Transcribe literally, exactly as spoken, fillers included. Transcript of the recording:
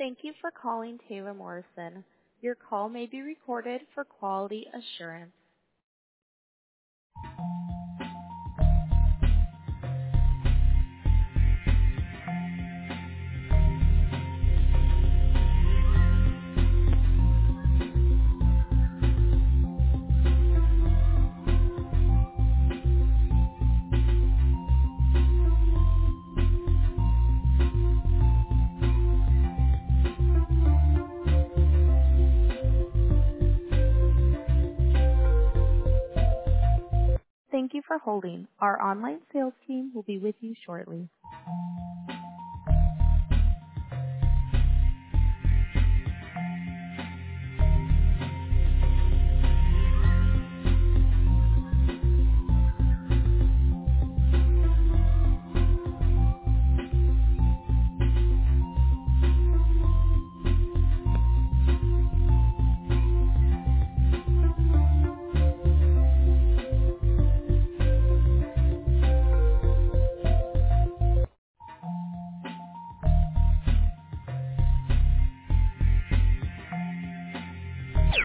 Thank you for calling Taylor Morrison. Your call may be recorded for quality assurance. Thank you for holding. Our online sales team will be with you shortly.